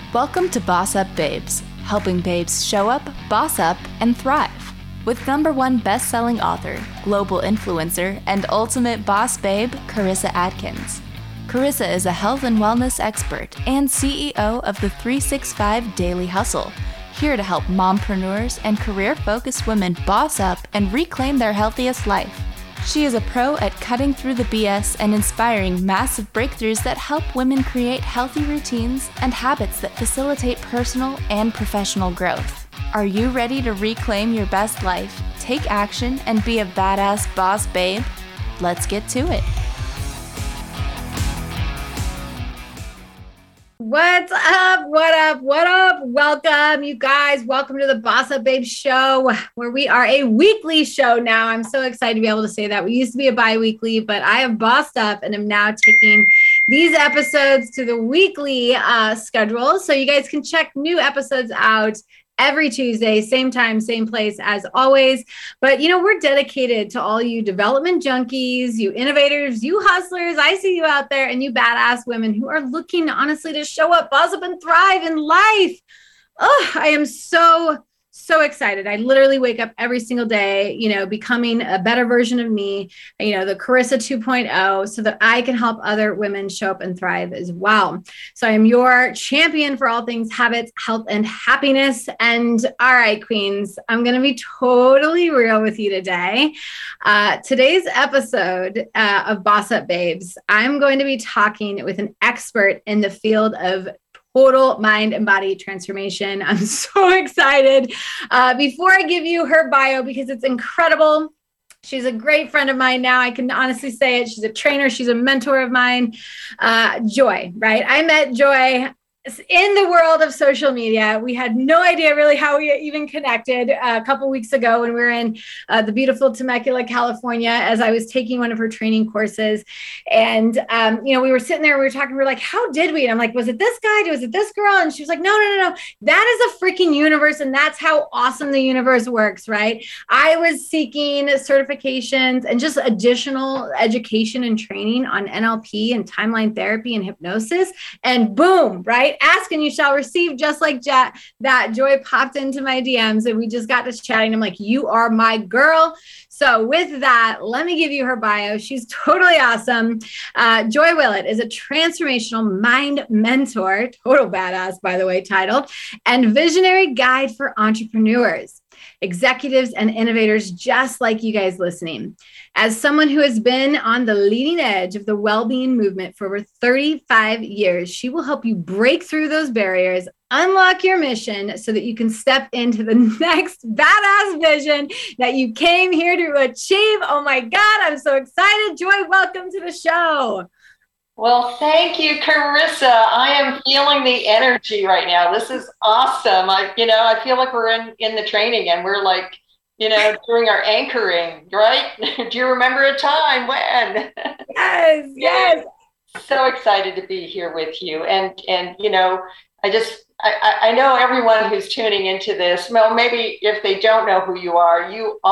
Welcome to Boss Up Babes, helping babes show up, boss up, and thrive. With #1 best-selling author, global influencer, and ultimate boss babe, Carissa Adkins. Carissa is a health and wellness expert and CEO of the 365 Daily Hustle, here to help mompreneurs and career-focused women boss up and reclaim their healthiest life. She is a pro at cutting through the BS and inspiring massive breakthroughs that help women create healthy routines and habits that facilitate personal and professional growth. Are you ready to reclaim your best life, take action, and be a badass boss babe? Let's get to it. What's up? What up? What up? Welcome, you guys. Welcome to the Boss Up Babe Show, where we are a weekly show now. I'm so excited to be able to say that. We used to be a bi-weekly, but I have bossed up and am now taking these episodes to the weekly schedule. So you guys can check new episodes out every Tuesday, same time, same place as always. But, you know, we're dedicated to all you development junkies, you innovators, you hustlers. I see you out there, and you badass women who are looking honestly to show up, boss up, and thrive in life. Oh, I am so excited. I literally wake up every single day, you know, becoming a better version of me, you know, the Carissa 2.0, so that I can help other women show up and thrive as well. So I am your champion for all things habits, health, and happiness. And all right, queens, I'm going to be totally real with you today. Today's episode of Boss Up Babes, I'm going to be talking with an expert in the field of total mind and body transformation. I'm so excited. Before I give you her bio, because it's incredible, she's a great friend of mine now. I can honestly say it. She's a trainer. She's a mentor of mine. Joy, right? I met Joy in the world of social media. We had no idea really how we even connected a couple weeks ago when we were in the beautiful Temecula, California, as I was taking one of her training courses. And, you know, we were sitting there, we were talking, we were like, how did we? And I'm like, was it this guy? Was it this girl? And she was like, no. That is a freaking universe. And that's how awesome the universe works, right? I was seeking certifications and just additional education and training on NLP and timeline therapy and hypnosis. And boom, right? Ask and you shall receive, just like that. Joy popped into my DMs and we just got to chatting. I'm like, you are my girl. So with that, let me give you her bio. She's totally awesome. Joy Willett is a transformational mind mentor, total badass, by the way, titled, and visionary guide for entrepreneurs, executives, and innovators just like you guys listening. As someone who has been on the leading edge of the well-being movement for over 35 years, she will help you break through those barriers, unlock your mission so that you can step into the next badass vision that you came here to achieve. Oh my God, I'm so excited. Joy, welcome to the show. Well, thank you, Carissa. I am feeling the energy right now. This is awesome. I feel like we're in the training and we're like, you know, doing our anchoring, right? Do you remember a time when? Yes. So excited to be here with you. And you know, I know everyone who's tuning into this, well, maybe if they don't know who you are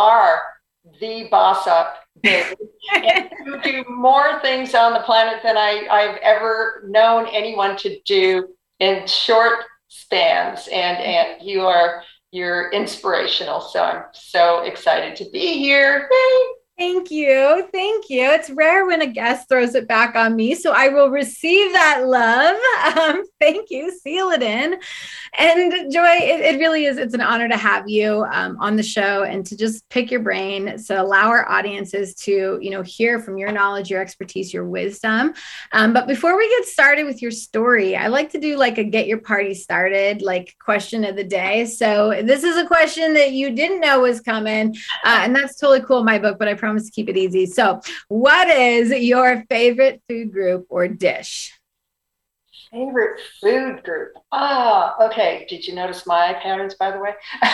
the boss up. And you do more things on the planet than I've ever known anyone to do in short spans. And you're inspirational. So I'm so excited to be here. Thank you. It's rare when a guest throws it back on me, so I will receive that love. Thank you. Seal it in. And Joy, it really is. It's an honor to have you on the show and to just pick your brain. So allow our audiences to, you know, hear from your knowledge, your expertise, your wisdom. But before we get started with your story, I like to do like a get your party started, like question of the day. So this is a question that you didn't know was coming, and that's totally cool in my book, but I promise to keep it easy. So what is your favorite food group or dish? Favorite food group. Okay. Did you notice my patterns, by the way?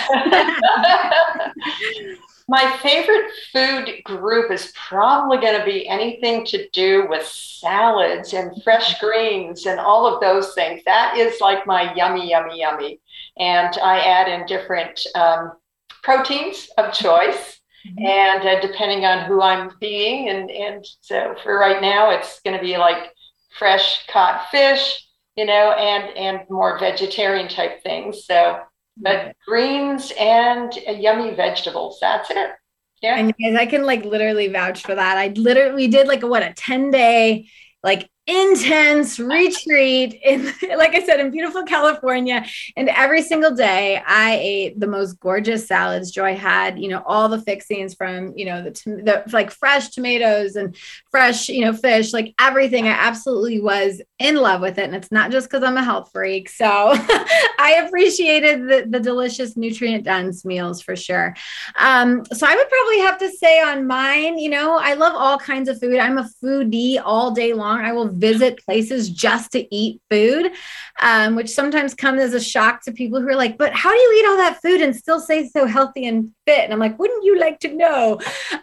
My favorite food group is probably going to be anything to do with salads and fresh greens and all of those things. That is like my yummy, yummy, yummy. And I add in different proteins of choice. Mm-hmm. And depending on who I'm being. And so for right now, it's going to be like fresh caught fish, and more vegetarian type things. So, but greens and yummy vegetables, that's it. Yeah. And guys, I can like literally vouch for that. We did like a 10-day like intense retreat in, like I said, in beautiful California. And every single day I ate the most gorgeous salads. Joy had, all the fixings from, the like fresh tomatoes and fresh, fish, like everything. I absolutely was in love with it. And it's not just because I'm a health freak. So I appreciated the delicious nutrient dense meals for sure. So I would probably have to say on mine, I love all kinds of food. I'm a foodie all day long. I will visit places just to eat food, which sometimes comes as a shock to people who are like, but how do you eat all that food and still stay so healthy and fit? And I'm like, wouldn't you like to know?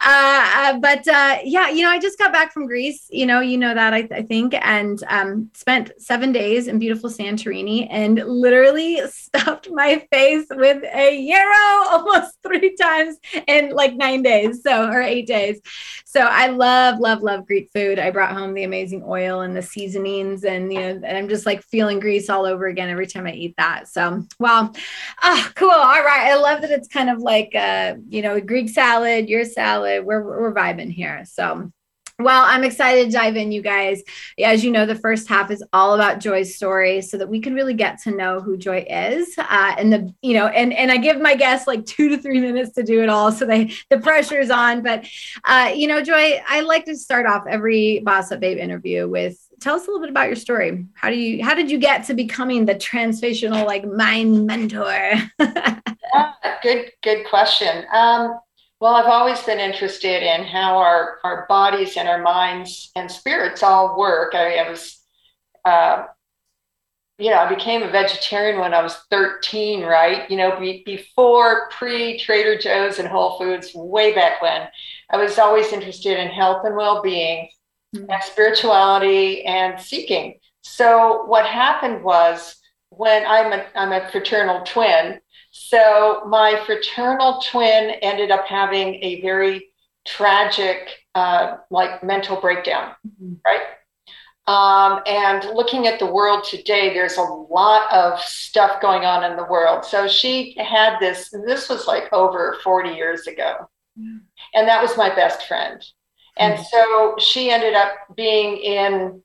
I just got back from Greece, that I think, and spent 7 days in beautiful Santorini and literally stuffed my face with a gyro almost 3 times in like 9 days. Or 8 days. So I love, love, love Greek food. I brought home the amazing oil and the seasonings and, and I'm just like feeling Greece all over again every time I eat that. So, wow. Cool. All right. I love that it's kind of like, Greek salad, your salad, we're vibing here. So, well, I'm excited to dive in, you guys. As you know, the first half is all about Joy's story so that we can really get to know who Joy is. And I give my guests like 2 to 3 minutes to do it all. So the pressure is on. But, Joy, I like to start off every Boss Up Babe interview with, tell us a little bit about your story. How did you get to becoming the transformational like mind mentor? Good question. Well, I've always been interested in how our bodies and our minds and spirits all work. I became a vegetarian when I was 13, right? Before pre-Trader Joe's and Whole Foods, way back when. I was always interested in health and well-being and spirituality and seeking. So what happened was when I'm a fraternal twin. So my fraternal twin ended up having a very tragic, mental breakdown, right? And looking at the world today, there's a lot of stuff going on in the world. So she had this was like over 40 years ago. And that was my best friend. And so she ended up being in,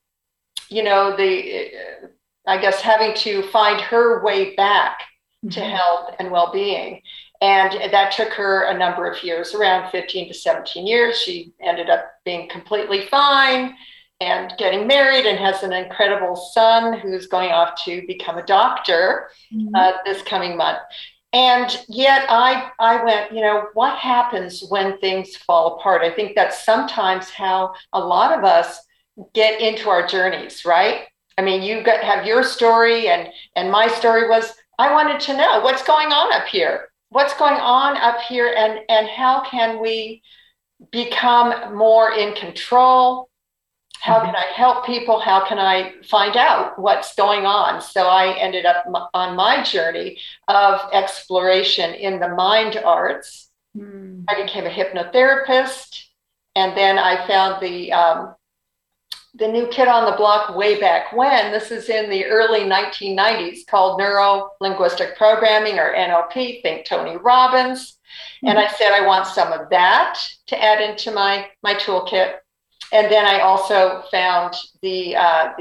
having to find her way back to health and well-being. And that took her a number of years, around 15 to 17 years. She ended up being completely fine and getting married and has an incredible son who's going off to become a doctor this coming month. And yet I went, what happens when things fall apart? I think that's sometimes how a lot of us get into our journeys, right? I mean, have your story and my story was, I wanted to know what's going on up here. What's going on up here and how can we become more in control? How can I help people? How can I find out what's going on? So I ended up on my journey of exploration in the mind arts. I became a hypnotherapist, and then I found the new kid on the block way back when. This is in the early 1990s, called Neuro-Linguistic Programming, or NLP, think Tony Robbins. And I said, I want some of that to add into my toolkit. And then I also found back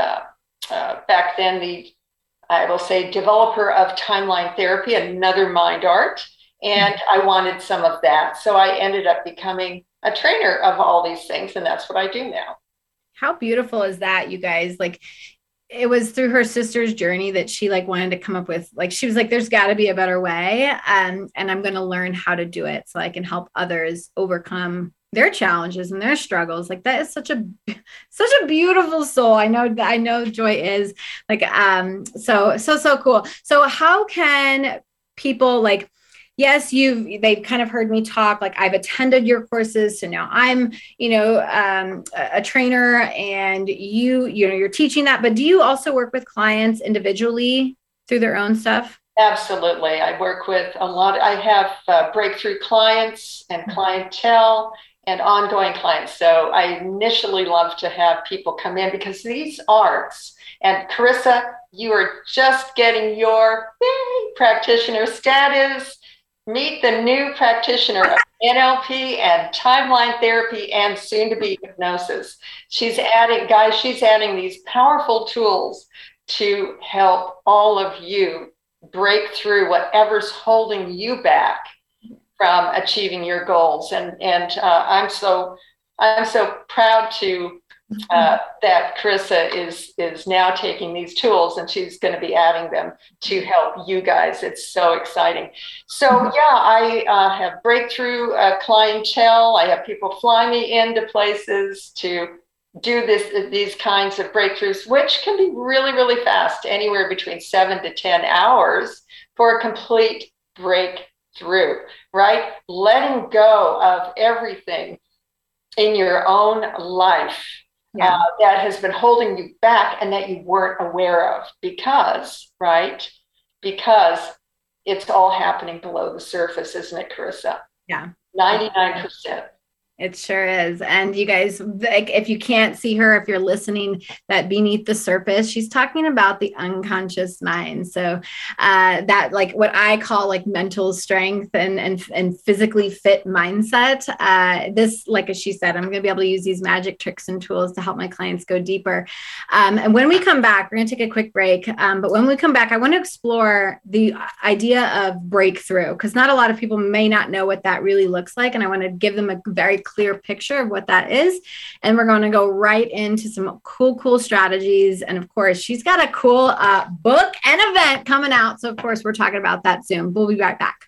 then, I will say, developer of timeline therapy, another mind art. And I wanted some of that. So I ended up becoming a trainer of all these things. And that's what I do now. How beautiful is that, you guys? Like, it was through her sister's journey that she like wanted to come up with, like, she was like, there's got to be a better way. And I'm going to learn how to do it so I can help others overcome their challenges and their struggles. Like, that is such a beautiful soul. I know Joy is like, so cool. So how can people, like, yes, they've kind of heard me talk, like I've attended your courses. So now I'm, a trainer, and you're teaching that, but do you also work with clients individually through their own stuff? Absolutely. I work with a lot. I have breakthrough clients and clientele and ongoing clients. So I initially love to have people come in because these arts And Carissa, you are just getting your practitioner status. Meet the new practitioner of NLP and timeline therapy and soon to be hypnosis. She's adding these powerful tools to help all of you break through whatever's holding you back from achieving your goals. And I'm so proud to that Carissa is now taking these tools and she's going to be adding them to help you guys. It's so exciting. So I have breakthrough clientele. I have people fly me into places to do these kinds of breakthroughs, which can be really, really fast, anywhere between 7 to 10 hours for a complete breakthrough, right? Letting go of everything in your own life that has been holding you back and that you weren't aware of because it's all happening below the surface, isn't it, Carissa? Yeah. 99%. It sure is. And you guys, like, if you can't see her, if you're listening, that beneath the surface, she's talking about the unconscious mind. So that, like, what I call like mental strength and physically fit mindset. This, like as she said, I'm going to be able to use these magic tricks and tools to help my clients go deeper. And when we come back, we're going to take a quick break. But when we come back, I want to explore the idea of breakthrough, because not a lot of people may not know what that really looks like. And I want to give them a very clear picture of what that is. And we're going to go right into some cool strategies. And of course, she's got a cool book and event coming out. So of course, we're talking about that soon. We'll be right back.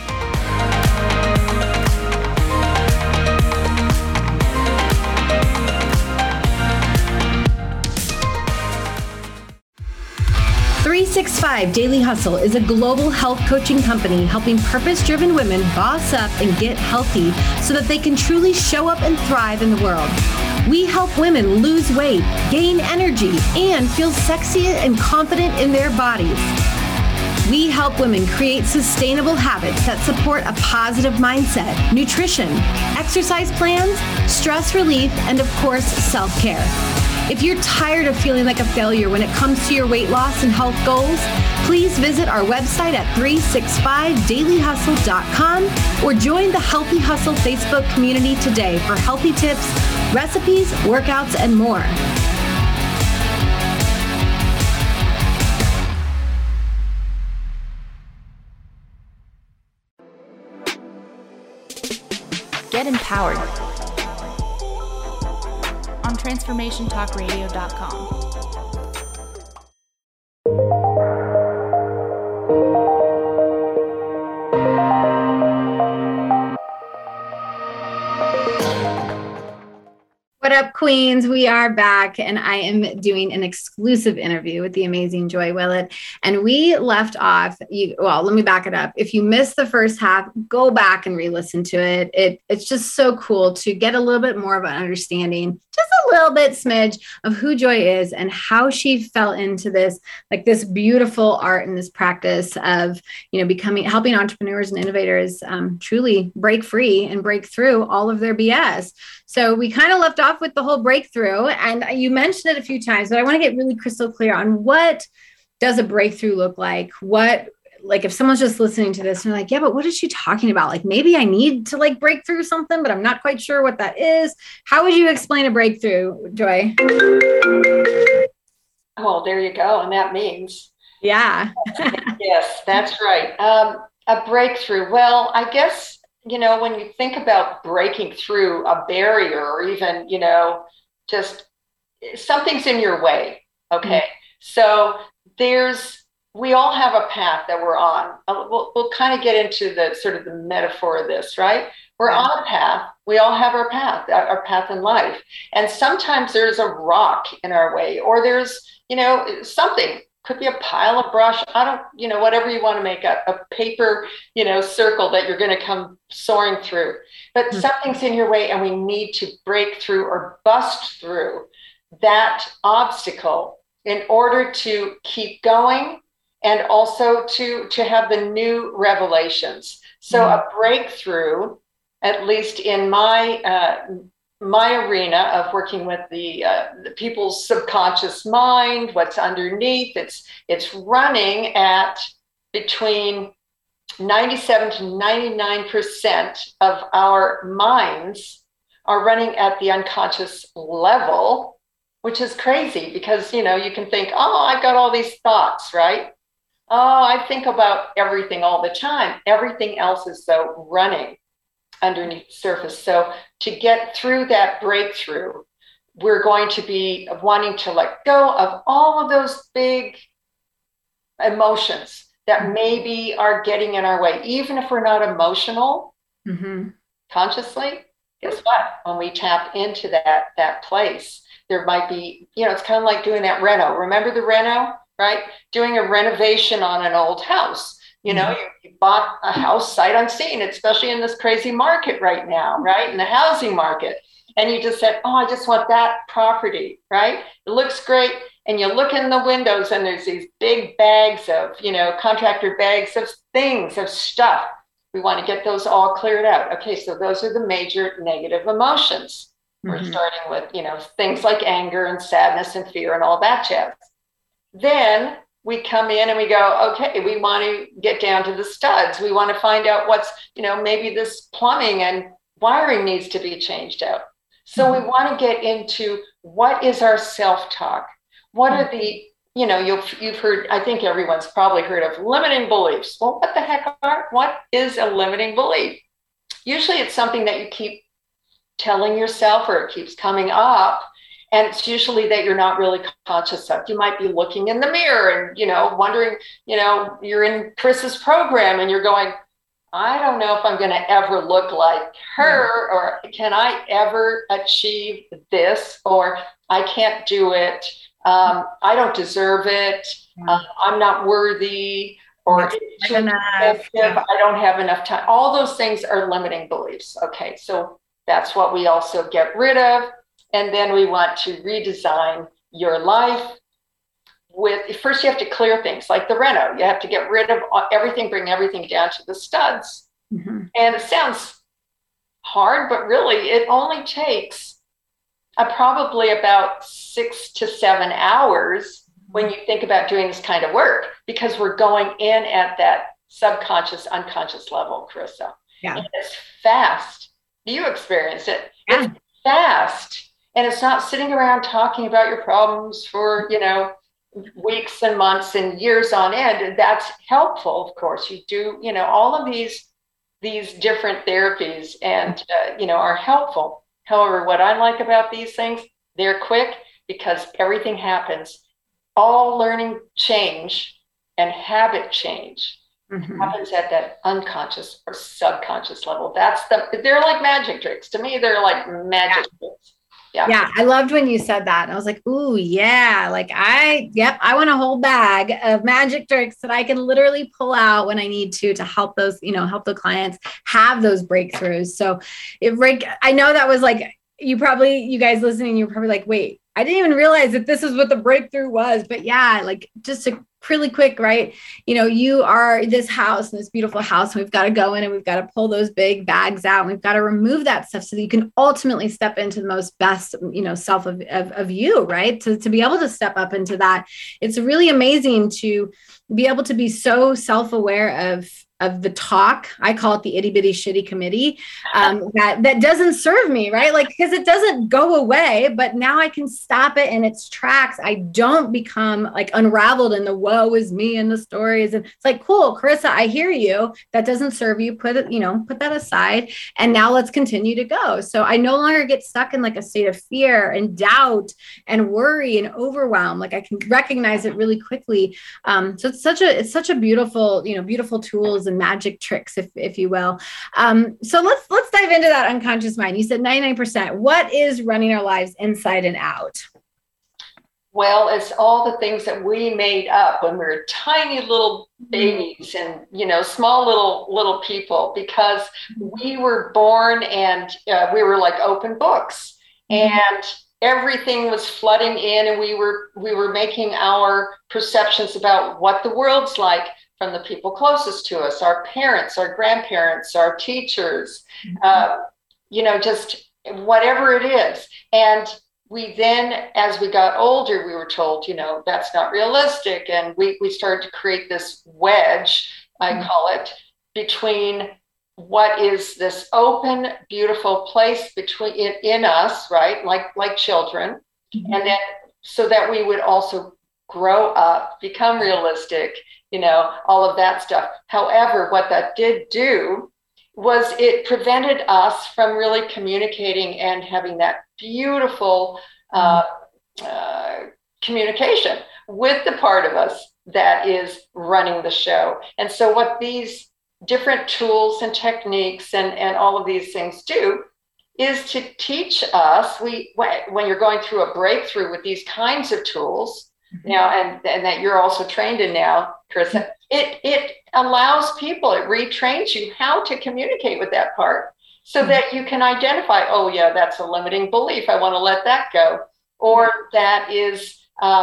"365 Daily Hustle" is a global health coaching company helping purpose-driven women boss up and get healthy so that they can truly show up and thrive in the world. We help women lose weight, gain energy, and feel sexy and confident in their bodies. We help women create sustainable habits that support a positive mindset, nutrition, exercise plans, stress relief, and of course, self-care. If you're tired of feeling like a failure when it comes to your weight loss and health goals, please visit our website at 365dailyhustle.com or join the Healthy Hustle Facebook community today for healthy tips, recipes, workouts, and more. Get empowered on transformationtalkradio.com. What up, Queens? We are back, and I am doing an exclusive interview with the amazing Joy Willett. And we left off, let me back it up. If you missed the first half, go back and re-listen to it. It's just so cool to get a little bit more of an understanding, just a little bit smidge of who Joy is and how she fell into this, like this beautiful art and this practice of, helping entrepreneurs and innovators truly break free and break through all of their BS. So we kind of left off with the whole breakthrough, and you mentioned it a few times, but I want to get really crystal clear on what does a breakthrough look like? Like if someone's just listening to this and they're like, yeah, but what is she talking about? Like maybe I need to like break through something, but I'm not quite sure what that is. How would you explain a breakthrough, Joy? Well, there you go. And that means. Yeah. Yes, that's right. A breakthrough. Well, I guess, when you think about breaking through a barrier or even, just something's in your way. Okay. So we all have a path that we're on. We'll kind of get into the sort of the metaphor of this, right? We're on a path. We all have our path in life. And sometimes there's a rock in our way, or there's, something. Could be a pile of brush. Whatever you want to make a paper, circle that you're going to come soaring through. But something's in your way, and we need to break through or bust through that obstacle in order to keep going and also to have the new revelations. So a breakthrough, at least in my my arena of working with the people's subconscious mind, what's underneath, it's running at between 97 to 99% of our minds are running at the unconscious level, which is crazy because, you can think, oh, I've got all these thoughts, right? Oh, I think about everything all the time. Everything else is though running underneath the surface. So to get through that breakthrough, we're going to be wanting to let go of all of those big emotions that maybe are getting in our way. Even if we're not emotional consciously, guess what? When we tap into that place, there might be, it's kind of like doing that reno. Remember the reno, right? Doing a renovation on an old house. You bought a house sight unseen, especially in this crazy market right now, right? In the housing market. And you just said, oh, I just want that property, right? It looks great. And you look in the windows and there's these big bags of, contractor bags of things, of stuff. We want to get those all cleared out. Okay, so those are the major negative emotions. We're starting with, things like anger and sadness and fear and all that jazz. Then we come in and we go, okay, we want to get down to the studs. We want to find out what's, maybe this plumbing and wiring needs to be changed out. So we want to get into what is our self-talk? What are the, you've heard, I think everyone's probably heard of limiting beliefs. Well, what the heck what is a limiting belief? Usually it's something that you keep telling yourself or it keeps coming up. And it's usually that you're not really conscious of. You might be looking in the mirror and, wondering, you're in Chris's program and you're going, I don't know if I'm going to ever look like her, or can I ever achieve this, or I can't do it. I don't deserve it. I'm not worthy, or it's too expensive. I don't have enough time. All those things are limiting beliefs. Okay, so that's what we also get rid of. And then we want to redesign your life first you have to clear things like the reno. You have to get rid of everything, bring everything down to the studs. And it sounds hard, but really it only takes probably about 6 to 7 hours when you think about doing this kind of work, because we're going in at that subconscious, unconscious level, Carissa. Yeah. And it's fast. You experience it. Yeah. It's fast. And it's not sitting around talking about your problems for, weeks and months and years on end. And that's helpful, of course. You do, all of these different therapies and, are helpful. However, what I like about these things, they're quick because everything happens. All learning change and habit change happens at that unconscious or subconscious level. They're like magic tricks. To me, they're like magic tricks. Yeah. I loved when you said that. I was like, ooh, yeah. Like I want a whole bag of magic tricks that I can literally pull out when I need to help those, help the clients have those breakthroughs. So I know that was like, you guys listening, you're probably like, wait, I didn't even realize that this is what the breakthrough was. But yeah, like just a really quick, right? You are this house, this beautiful house, and we've got to go in and we've got to pull those big bags out. And we've got to remove that stuff so that you can ultimately step into the most best, self of you, right? To be able to step up into that. It's really amazing to be able to be so self-aware of the talk. I call it the itty bitty shitty committee, that doesn't serve me, right? Like, because it doesn't go away, but now I can stop it in its tracks. I don't become like unraveled in the woe is me and the stories. And it's like, cool, Carissa, I hear you. That doesn't serve you. Put that aside. And now let's continue to go. So I no longer get stuck in like a state of fear and doubt and worry and overwhelm. Like I can recognize it really quickly. So it's such a beautiful, beautiful tools and magic tricks, if you will. So let's dive into that unconscious mind. You said 99%. What is running our lives inside and out? Well, it's all the things that we made up when we were tiny little babies and, small little people, because we were born and we were like open books and everything was flooding in, and we were making our perceptions about what the world's like from the people closest to us, our parents, our grandparents, our teachers, just whatever it is. And we then, as we got older, we were told, that's not realistic. And we started to create this wedge, I call it, between what is this open, beautiful place between in us, right? Like children. Mm-hmm. And then so that we would also grow up, become realistic, all of that stuff. However, what that did do was it prevented us from really communicating and having that beautiful communication with the part of us that is running the show. And so what these different tools and techniques and all of these things do is to teach us, when you're going through a breakthrough with these kinds of tools, and that you're also trained in now, Carissa, it allows people, it retrains you how to communicate with that part so that you can identify, oh yeah, that's a limiting belief, I want to let that go. Or that is,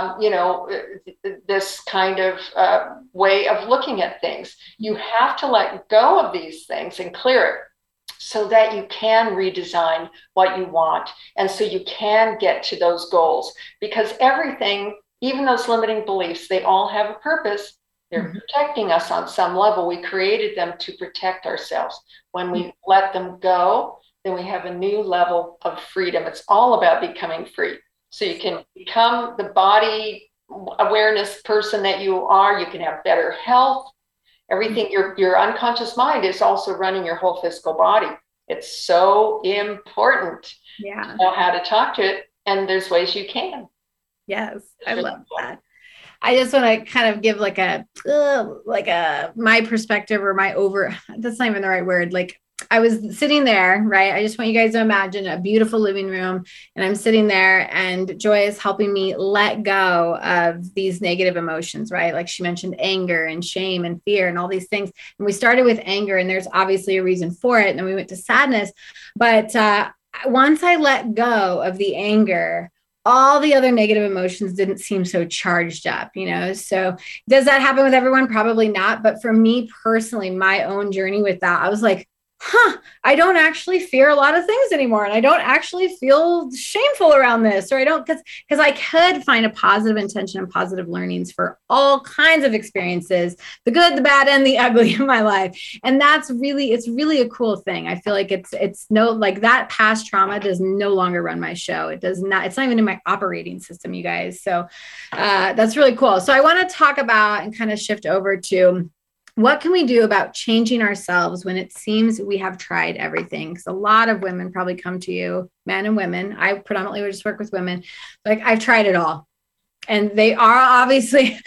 this kind of way of looking at things. You have to let go of these things and clear it so that you can redesign what you want. And so you can get to those goals, because everything, even those limiting beliefs, they all have a purpose. They're protecting us on some level. We created them to protect ourselves. When we let them go, then we have a new level of freedom. It's all about becoming free. So you can become the body awareness person that you are. You can have better health. Everything, your unconscious mind is also running your whole physical body. It's so important to know how to talk to it. And there's ways you can. Yes, I love that. I just want to kind of give like a my perspective or that's not even the right word. Like, I was sitting there, right? I just want you guys to imagine a beautiful living room, and I'm sitting there and Joy is helping me let go of these negative emotions, right? Like she mentioned anger and shame and fear and all these things. And we started with anger, and there's obviously a reason for it. And then we went to sadness. But once I let go of the anger, all the other negative emotions didn't seem so charged up, So does that happen with everyone? Probably not. But for me personally, my own journey with that, I was like, I don't actually fear a lot of things anymore. And I don't actually feel shameful around this, or I don't, because I could find a positive intention and positive learnings for all kinds of experiences, the good, the bad, and the ugly in my life. And it's really a cool thing. I feel like it's no, like that past trauma does no longer run my show. It's not even in my operating system, you guys. So that's really cool. So I want to talk about and kind of shift over to, what can we do about changing ourselves when it seems we have tried everything? Because a lot of women probably come to you, men and women. I predominantly would just work with women. Like, I've tried it all. And they are obviously,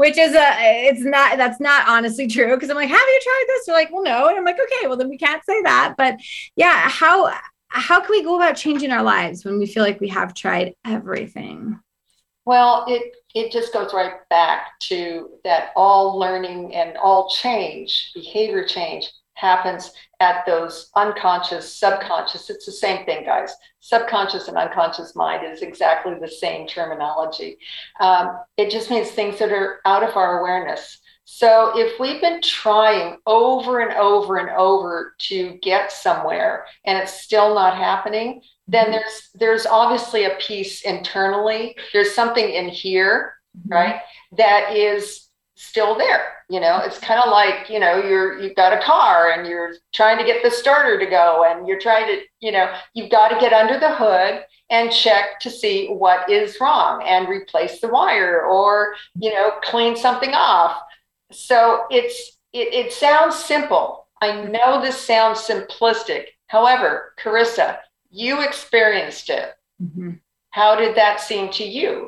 that's not honestly true. Because I'm like, have you tried this? They're like, well, no. And I'm like, okay, well, then we can't say that. But yeah, how can we go about changing our lives when we feel like we have tried everything? Well, it just goes right back to that all learning and all change, behavior change, happens at those unconscious, subconscious. It's the same thing, guys. Subconscious and unconscious mind is exactly the same terminology. It just means things that are out of our awareness. So if we've been trying over and over and over to get somewhere and it's still not happening, then there's obviously a piece internally. There's something in here, right, that is still there. It's kind of like, you've got a car and you're trying to get the starter to go, and you're trying to, you've got to get under the hood and check to see what is wrong and replace the wire or, clean something off. So it sounds simple. I know this sounds simplistic. However, Carissa, you experienced it. Mm-hmm. How did that seem to you?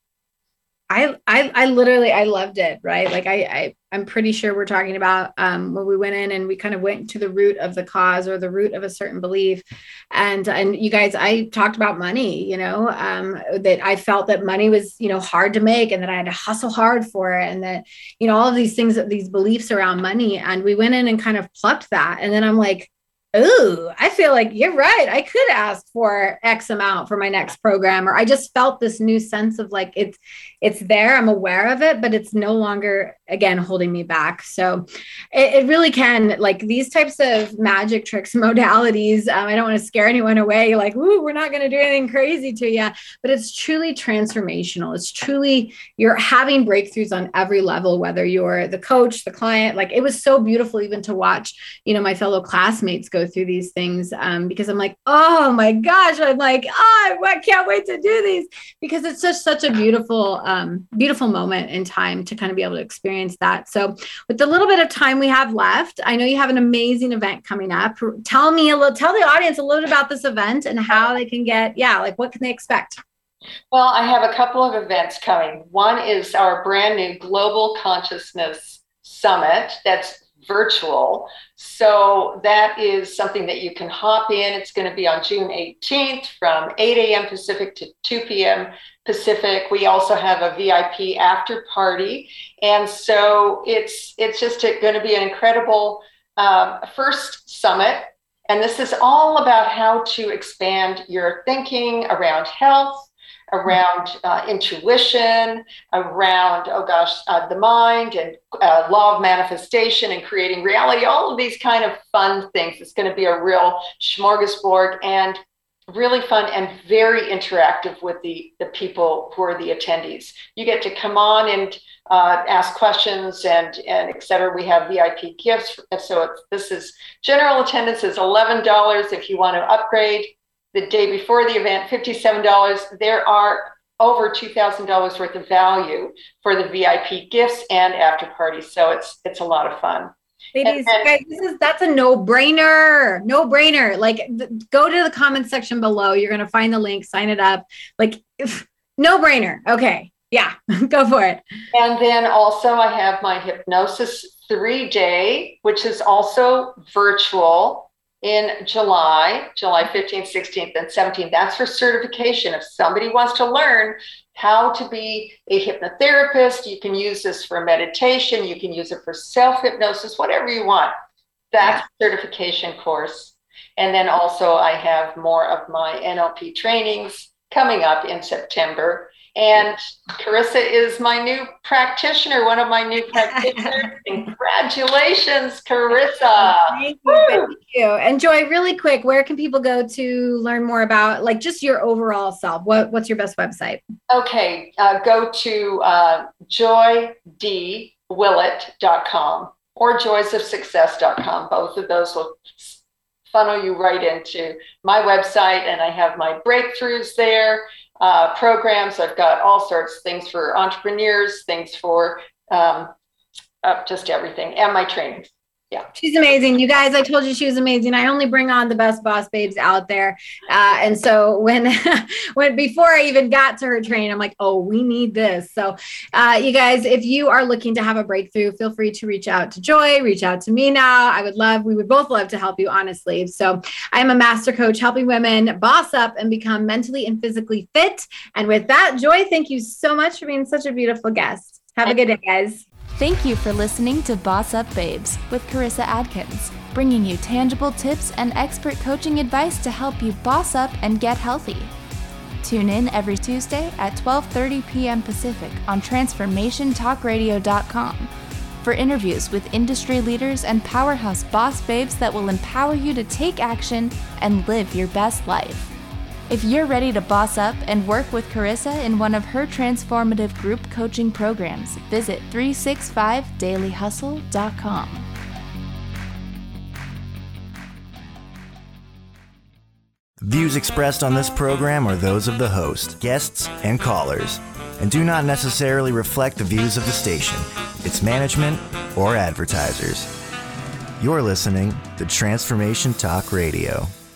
I literally, I loved it, right? Like I'm pretty sure we're talking about when we went in and we kind of went to the root of the cause or the root of a certain belief. And you guys, I talked about money, that I felt that money was, hard to make, and that I had to hustle hard for it. And that, all of these things, these beliefs around money. And we went in and kind of plucked that. And then I'm like, Ooh, I feel like you're right. I could ask for X amount for my next program, or I just felt this new sense of like it's there. I'm aware of it, but it's no longer again holding me back. So it really can, like these types of magic tricks, modalities. I don't want to scare anyone away. Like, ooh, we're not going to do anything crazy to you, but it's truly transformational. It's truly, you're having breakthroughs on every level, whether you're the coach, the client. Like it was so beautiful even to watch, my fellow classmates go through these things, because I'm like, oh my gosh, I'm like, I can't wait to do these, because it's just such a beautiful, beautiful moment in time to kind of be able to experience that. So with the little bit of time we have left, I know you have an amazing event coming up. Tell the audience a little bit about this event and how they can what can they expect? Well, I have a couple of events coming. One is our brand new Global Consciousness Summit that's virtual. So that is something that you can hop in. It's going to be on June 18th from 8 a.m. Pacific to 2 p.m. Pacific. We also have a VIP after party. And so it's just going to be an incredible first summit. And this is all about how to expand your thinking around health, around intuition, around, the mind and law of manifestation and creating reality, all of these kind of fun things. It's going to be a real smorgasbord and really fun and very interactive with the people who are the attendees. You get to come on and ask questions and et cetera. We have VIP gifts. So this is general attendance is $11. If you want to upgrade the day before the event, $57. There are over $2,000 worth of value for the VIP gifts and after parties. So it's a lot of fun. Ladies, guys, that's a no-brainer. Like go to the comment section below. You're going to find the link, sign it up. Like no-brainer. Okay. Yeah, go for it. And then also I have my hypnosis 3-day, which is also virtual in July 15th, 16th, and 17th. That's for certification. If somebody wants to learn how to be a hypnotherapist, you can use this for meditation. You can use it for self-hypnosis, whatever you want. That's a certification course. And then also I have more of my NLP trainings coming up in September. And Carissa is my new practitioner, one of my new practitioners. Congratulations, Carissa. Thank you. And Joy, really quick, where can people go to learn more about like just your overall self? What's your best website? Okay, go to joydwillett.com or joysofsuccess.com. Both of those will funnel you right into my website, and I have my breakthroughs there. Programs. I've got all sorts of things for entrepreneurs, things for just everything, and my trainings. Yeah. She's amazing. You guys, I told you she was amazing. I only bring on the best boss babes out there. And so when before I even got to her training, I'm like, oh, we need this. So you guys, if you are looking to have a breakthrough, feel free to reach out to Joy, reach out to me now. We would both love to help you, honestly. So I am a master coach helping women boss up and become mentally and physically fit. And with that, Joy, thank you so much for being such a beautiful guest. Have a good day, guys. Thank you for listening to Boss Up Babes with Carissa Adkins, bringing you tangible tips and expert coaching advice to help you boss up and get healthy. Tune in every Tuesday at 12:30 p.m. Pacific on TransformationTalkRadio.com for interviews with industry leaders and powerhouse boss babes that will empower you to take action and live your best life. If you're ready to boss up and work with Carissa in one of her transformative group coaching programs, visit 365dailyhustle.com. Views expressed on this program are those of the host, guests, and callers, and do not necessarily reflect the views of the station, its management, or advertisers. You're listening to Transformation Talk Radio.